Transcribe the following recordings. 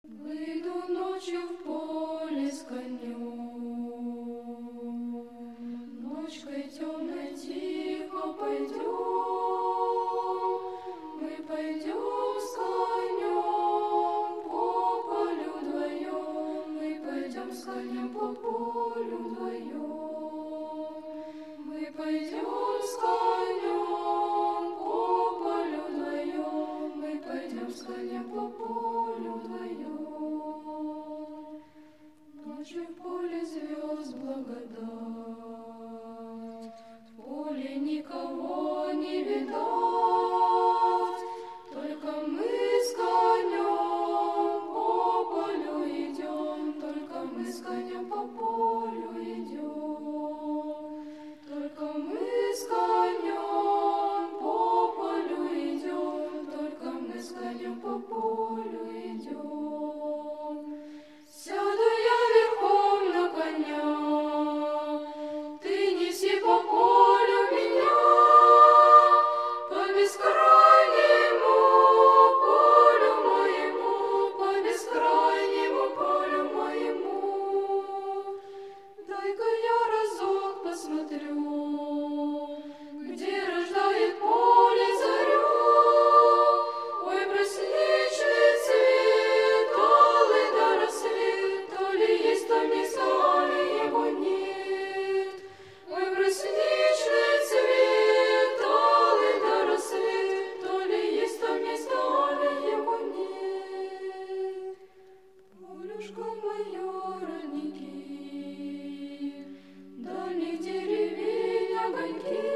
Выйду ночью в поле с конем, ночкой темной тихо пойдем, мы пойдем с конем по полю вдвоем, мы пойдем с конем по полю вдвоем, мы пойдем с конем по полю вдвоем, мы пойдем с конем по полю вдвоем. Ночью в поле звезд благодать, в поле никого не видать, только мы с конем по полю идем, только мы с конем по полю идем, только мы с конем по полю идем, только мы с конем по полю идем. Сяду я верхом на коня, ты неси по полю меня, по бескрайнему полю моему, по бескрайнему полю моему. Дай-ка я разок посмотрю, где рождает поле зарю. Ой, брусничный цвет, алый да рассвет, то ли есть там место, ли его нет. Ой, брусничный цвет, алый да рассвет, то ли есть там место, ли его нет. Полюшка моя, родники, дальних деревень огоньки,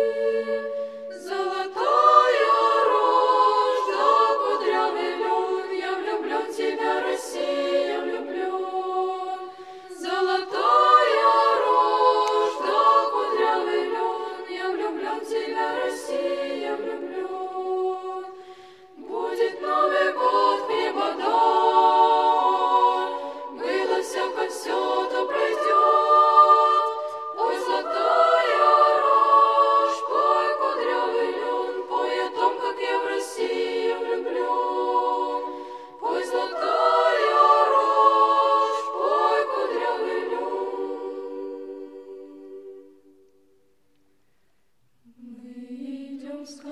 золотая рожь да кудрявый лен, я влюблен в тебя, Россия, влюблен. Золотая рожь да кудрявый лен, я влюблен в тебя, Россия, влюблен. Будет Новый год, хлеба дай, было всяко все, то пройдет. Ой, золотая рожь, пой, кудрявый лен, пой о том, как я в Россию влюблен. Пой, золотая рожь, пой, кудрявый лен. Мы идем с